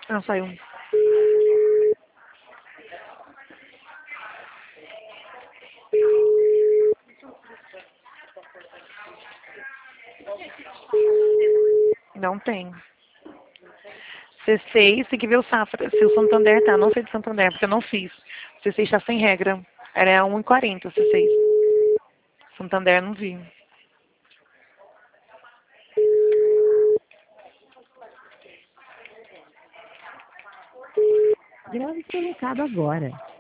Ah, saiu. Não tem. C6, tem que ver o Safra. Se o Santander tá, não sei de Santander, porque eu não fiz. C6 tá sem regra. Era 1,40 C6. Santander não vi. Grave seu recado agora.